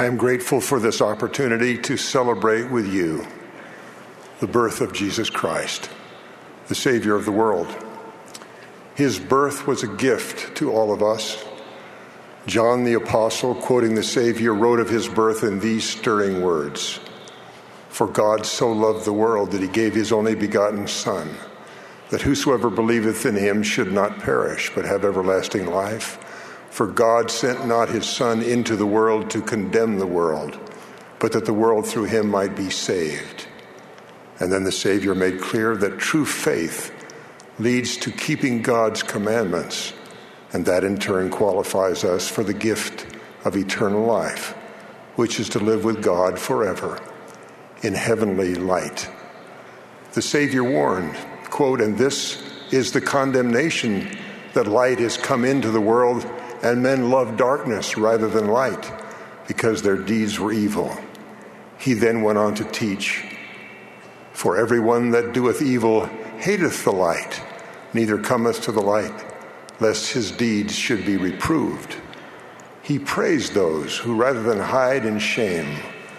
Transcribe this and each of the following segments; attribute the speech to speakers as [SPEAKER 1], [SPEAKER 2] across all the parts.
[SPEAKER 1] I am grateful for this opportunity to celebrate with you the birth of Jesus Christ, the Savior of the world. His birth was a gift to all of us. John the Apostle, quoting the Savior, wrote of his birth in these stirring words: "For God so loved the world that he gave his only begotten Son, that whosoever believeth in him should not perish, but have everlasting life. For God sent not his Son into the world to condemn the world, but that the world through him might be saved." And then the Savior made clear that true faith leads to keeping God's commandments, and that in turn qualifies us for the gift of eternal life, which is to live with God forever in heavenly light. The Savior warned, quote, "And this is the condemnation, that light is come into the world, and men love darkness rather than light, because their deeds were evil." He then went on to teach, "For everyone that doeth evil hateth the light, neither cometh to the light, lest his deeds should be reproved." He praised those who, rather than hide in shame,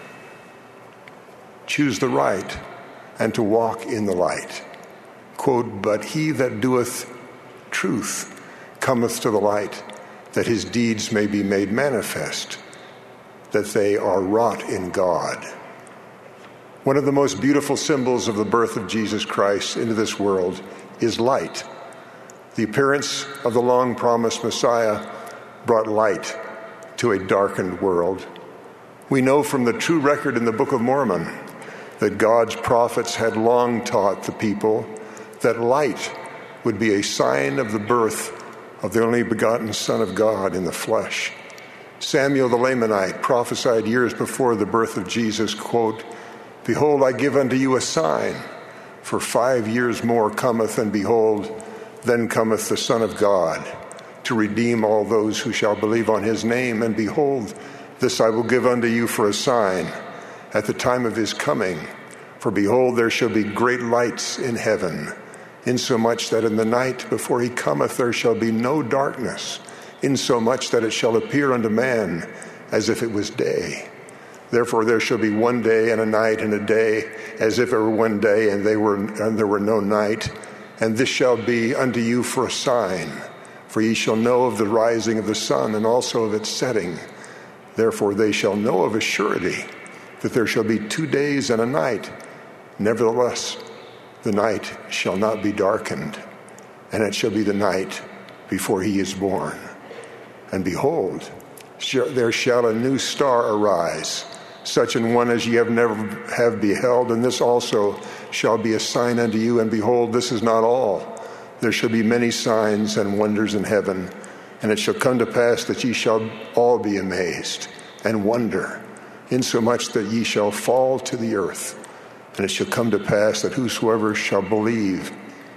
[SPEAKER 1] choose the right and to walk in the light. Quote, "But he that doeth truth cometh to the light, that his deeds may be made manifest, that they are wrought in God." One of the most beautiful symbols of the birth of Jesus Christ into this world is light. The appearance of the long-promised Messiah brought light to a darkened world. We know from the true record in the Book of Mormon that God's prophets had long taught the people that light would be a sign of the birth of the only begotten Son of God in the flesh. Samuel the Lamanite prophesied years before the birth of Jesus, quote, "Behold, I give unto you a sign, for 5 years more cometh, and behold, then cometh the Son of God, to redeem all those who shall believe on his name. And behold, this I will give unto you for a sign at the time of his coming. For behold, there shall be great lights in heaven, insomuch that in the night before he cometh there shall be no darkness, insomuch that it shall appear unto man as if it was day. Therefore there shall be one day and a night, and a day as if it were one day, and there were no night. And this shall be unto you for a sign, for ye shall know of the rising of the sun, and also of its setting. Therefore they shall know of a surety that there shall be 2 days and a night. Nevertheless, the night shall not be darkened, and it shall be the night before he is born. And behold, there shall a new star arise, such an one as ye have never have beheld, and this also shall be a sign unto you. And behold, this is not all. There shall be many signs and wonders in heaven, and it shall come to pass that ye shall all be amazed and wonder, insomuch that ye shall fall to the earth. And it shall come to pass that whosoever shall believe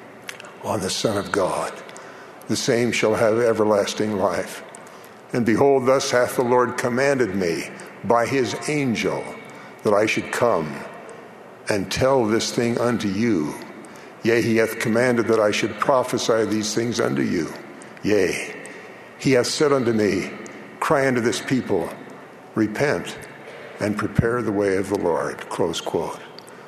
[SPEAKER 1] on the Son of God, the same shall have everlasting life. And behold, thus hath the Lord commanded me by his angel, that I should come and tell this thing unto you. Yea, he hath commanded that I should prophesy these things unto you. Yea, he hath said unto me, cry unto this people, repent and prepare the way of the Lord. Close quote.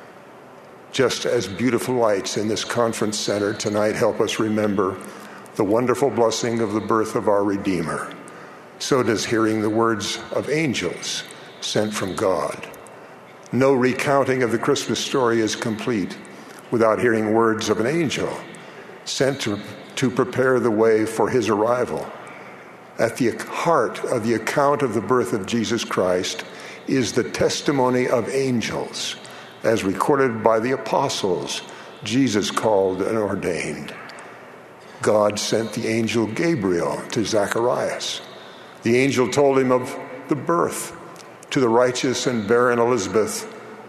[SPEAKER 1] Just as beautiful lights in this conference center tonight help us remember the wonderful blessing of the birth of our Redeemer, so does hearing the words of angels sent from God. No recounting of the Christmas story is complete without hearing words of an angel sent to prepare the way for his arrival. At the heart of the account of the birth of Jesus Christ is the testimony of angels, as recorded by the apostles Jesus called and ordained. God sent the angel Gabriel to Zacharias. The angel told him of the birth to the righteous and barren Elizabeth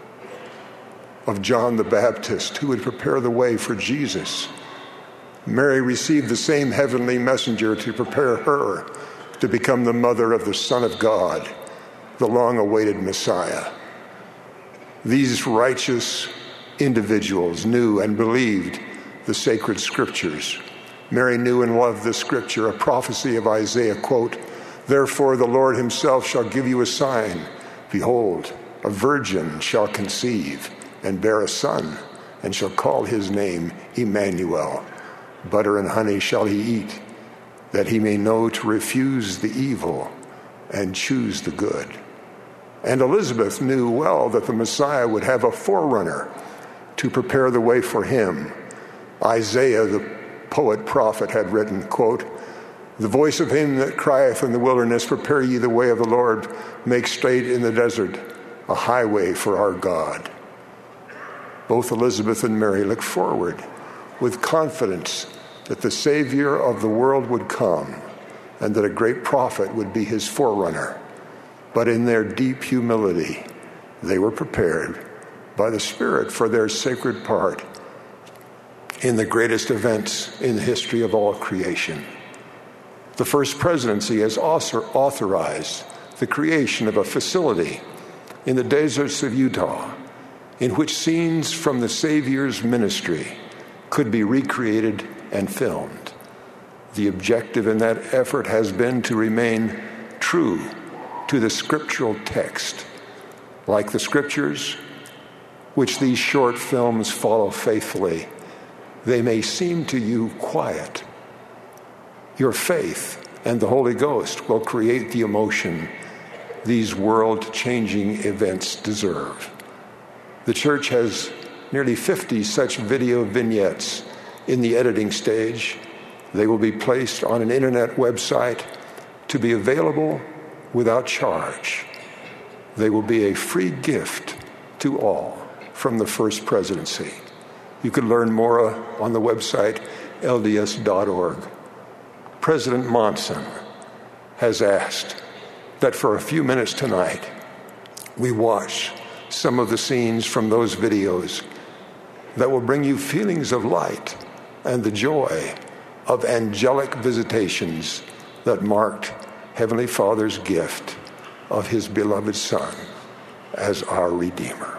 [SPEAKER 1] of John the Baptist, who would prepare the way for Jesus. Mary received the same heavenly messenger to prepare her to become the mother of the Son of God, the long-awaited Messiah. These righteous individuals knew and believed the sacred scriptures. Mary knew and loved the scripture, a prophecy of Isaiah, quote, "Therefore the Lord himself shall give you a sign. Behold, a virgin shall conceive and bear a son, and shall call his name Emmanuel. Butter and honey shall he eat, that he may know to refuse the evil and choose the good. And Elizabeth knew well that the Messiah would have a forerunner to prepare the way for him. Isaiah, the poet-prophet, had written, quote, "The voice of him that crieth in the wilderness, prepare ye the way of the Lord, make straight in the desert a highway for our God." Both Elizabeth and Mary looked forward with confidence that the Savior of the world would come and that a great prophet would be his forerunner. But in their deep humility, they were prepared by the Spirit for their sacred part in the greatest events in the history of all creation. The First Presidency has also authorized the creation of a facility in the deserts of Utah in which scenes from the Savior's ministry could be recreated and filmed. The objective in that effort has been to remain true to the scriptural text. Like the scriptures, which these short films follow faithfully, they may seem to you quiet. Your faith and the Holy Ghost will create the emotion these world-changing events deserve. The church has nearly 50 such video vignettes in the editing stage. They will be placed on an internet website to be available without charge. They will be a free gift to all from the First Presidency. You can learn more on the website lds.org. President Monson has asked that for a few minutes tonight we watch some of the scenes from those videos that will bring you feelings of light and the joy of angelic visitations that marked Heavenly Father's gift of his beloved Son as our Redeemer.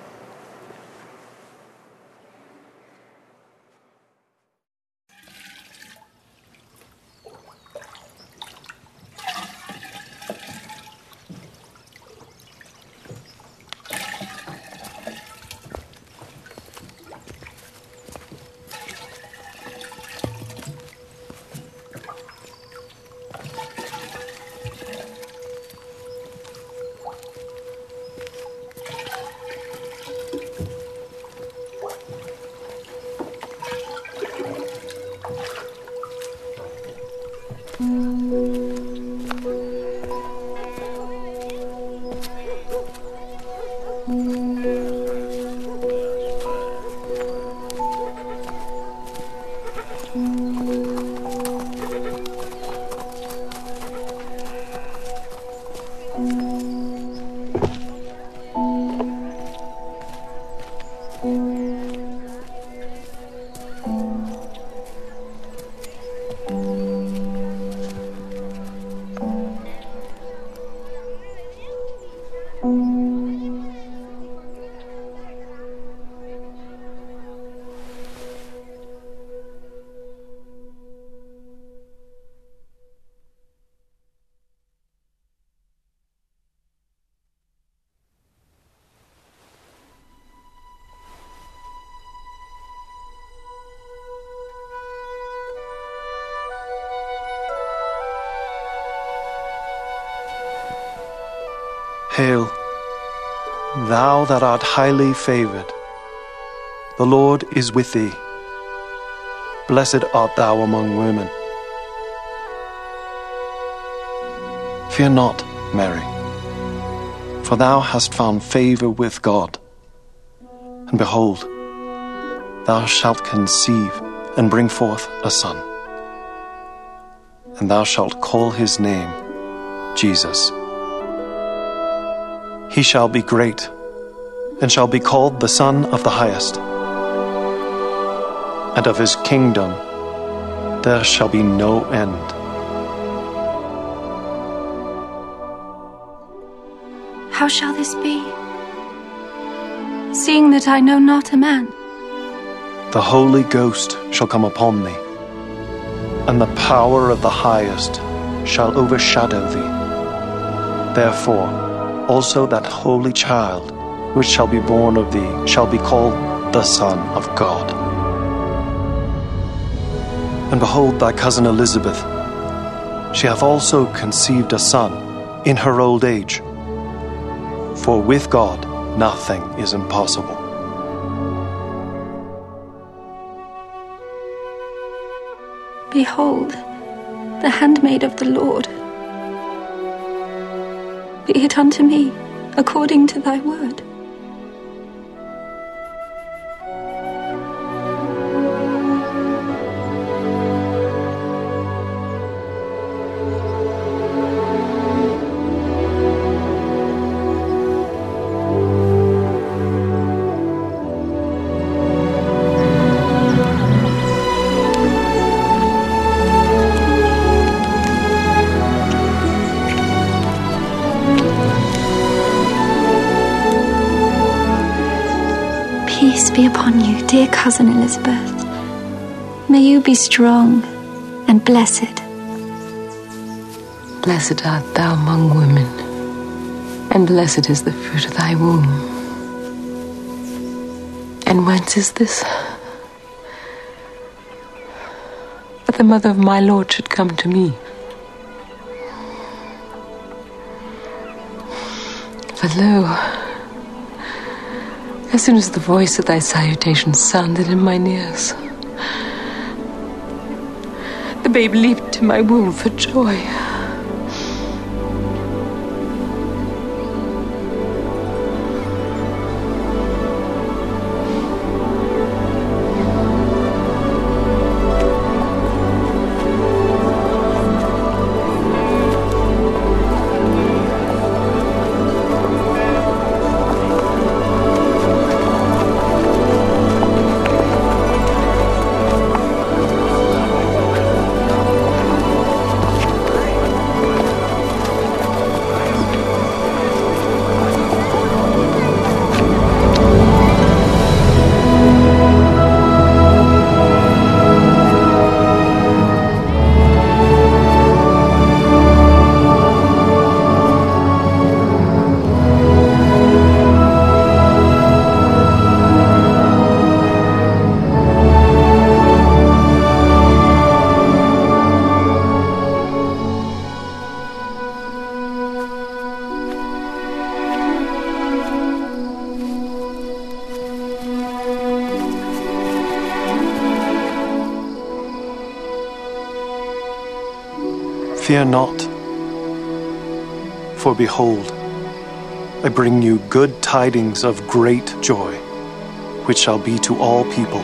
[SPEAKER 2] Hail, thou that art highly favored. The Lord is with thee. Blessed art thou among women. Fear not, Mary, for thou hast found favor with God. And behold, thou shalt conceive and bring forth a son, and thou shalt call his name Jesus. He shall be great, and shall be called the Son of the Highest. And of his kingdom there shall be no end.
[SPEAKER 3] How shall this be, seeing that I know not a man?
[SPEAKER 2] The Holy Ghost shall come upon thee, and the power of the Highest shall overshadow thee. Therefore, Also that holy child, which shall be born of thee, shall be called the Son of God. And behold, thy cousin Elizabeth, she hath also conceived a son in her old age. For with God nothing is impossible.
[SPEAKER 3] Behold, the handmaid of the Lord. Be it unto me according to thy word. Peace be upon you, dear cousin Elizabeth. May you be strong and blessed.
[SPEAKER 4] Blessed art thou among women, and blessed is the fruit of thy womb. And whence is this? That the mother of my Lord should come to me. For lo, as soon as the voice of thy salutation sounded in mine ears, the babe leaped in my womb for joy.
[SPEAKER 2] Fear not, for behold, I bring you good tidings of great joy, which shall be to all people.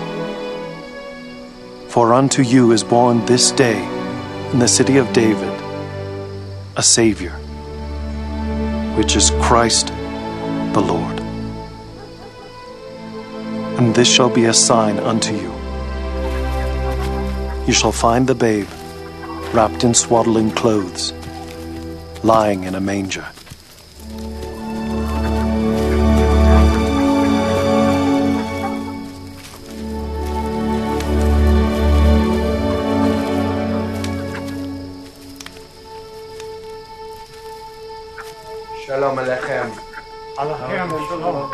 [SPEAKER 2] For unto you is born this day in the city of David a Savior, which is Christ the Lord. And this shall be a sign unto you. You shall find the babe wrapped in swaddling clothes, lying in a manger.
[SPEAKER 5] Shalom Aleichem. Aleichem Shalom.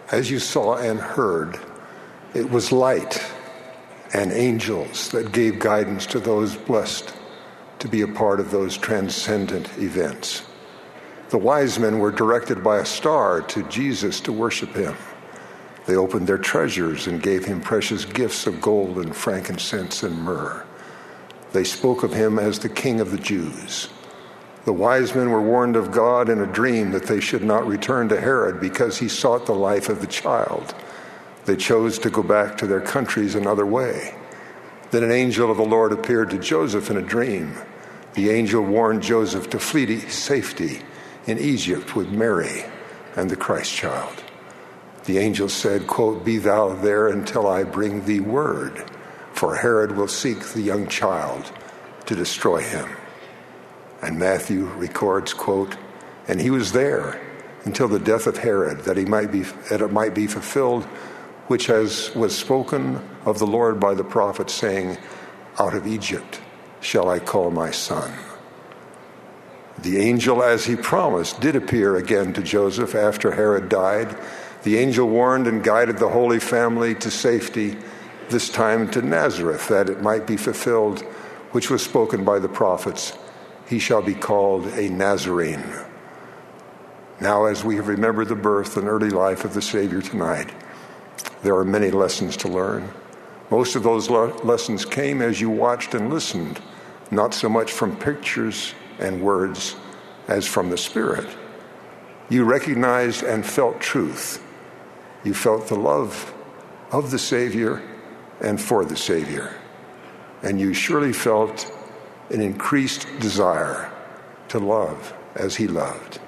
[SPEAKER 1] As you saw and heard, it was light and angels that gave guidance to those blessed to be a part of those transcendent events. The wise men were directed by a star to Jesus to worship him. They opened their treasures and gave him precious gifts of gold and frankincense and myrrh. They spoke of him as the King of the Jews. The wise men were warned of God in a dream that they should not return to Herod because he sought the life of the child. They chose to go back to their countries another way. Then an angel of the Lord appeared to Joseph in a dream. The angel warned Joseph to flee to safety in Egypt with Mary and the Christ child. The angel said, quote, "Be thou there until I bring thee word, for Herod will seek the young child to destroy him." And Matthew records, quote, "And he was there until the death of Herod, that it might be fulfilled, which was spoken of the Lord by the prophet, saying, out of Egypt shall I call my son." The angel, as he promised, did appear again to Joseph after Herod died. The angel warned and guided the Holy Family to safety, this time to Nazareth, that it might be fulfilled, which was spoken by the prophets, "He shall be called a Nazarene." Now, as we have remembered the birth and early life of the Savior tonight, there are many lessons to learn. Most of those lessons came as you watched and listened, not so much from pictures and words as from the Spirit. You recognized and felt truth. You felt the love of the Savior and for the Savior. And you surely felt an increased desire to love as he loved.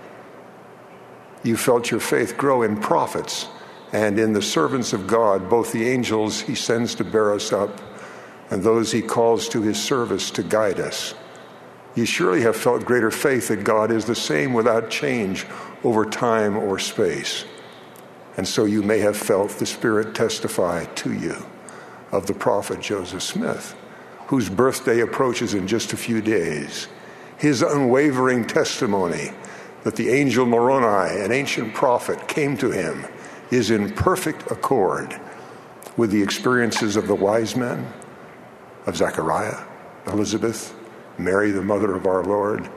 [SPEAKER 1] You felt your faith grow in prophets and in the servants of God, both the angels he sends to bear us up and those he calls to his service to guide us. You surely have felt greater faith that God is the same without change over time or space. And so you may have felt the Spirit testify to you of the prophet Joseph Smith, whose birthday approaches in just a few days. His unwavering testimony that the angel Moroni, an ancient prophet, came to him is in perfect accord with the experiences of the wise men, of Zechariah, Elizabeth, Mary, the mother of our Lord,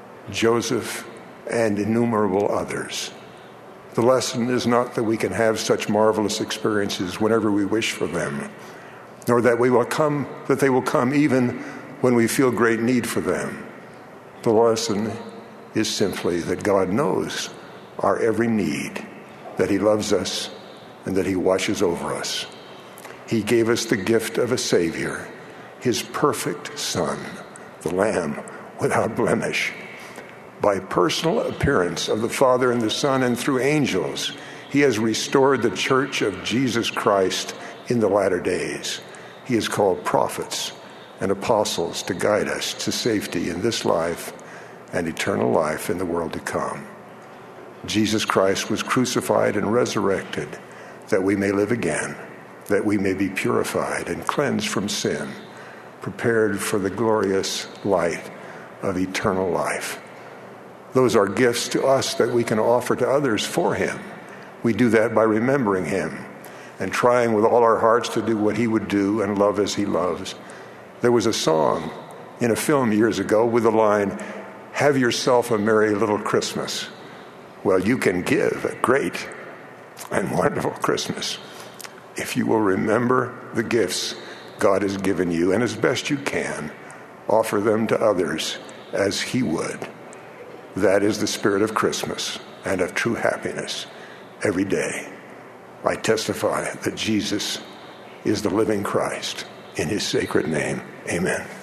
[SPEAKER 1] Joseph, and innumerable others. The lesson is not that we can have such marvelous experiences whenever we wish for them, nor that they will come even when we feel great need for them. The lesson is simply that God knows our every need, that he loves us, and that he watches over us. He gave us the gift of a Savior, his perfect Son, the Lamb without blemish. By personal appearance of the Father and the Son and through angels, he has restored the church of Jesus Christ in the latter days. He has called prophets and apostles to guide us to safety in this life and eternal life in the world to come. Jesus Christ was crucified and resurrected that we may live again, that we may be purified and cleansed from sin, prepared for the glorious light of eternal life. Those are gifts to us that we can offer to others for him. We do that by remembering him and trying with all our hearts to do what he would do and love as he loves. There was a song in a film years ago with the line, "Have yourself a merry little Christmas." Well, you can give a great and wonderful Christmas if you will remember the gifts God has given you, and as best you can, offer them to others as he would. That is the spirit of Christmas and of true happiness every day. I testify that Jesus is the living Christ. In his sacred name, amen.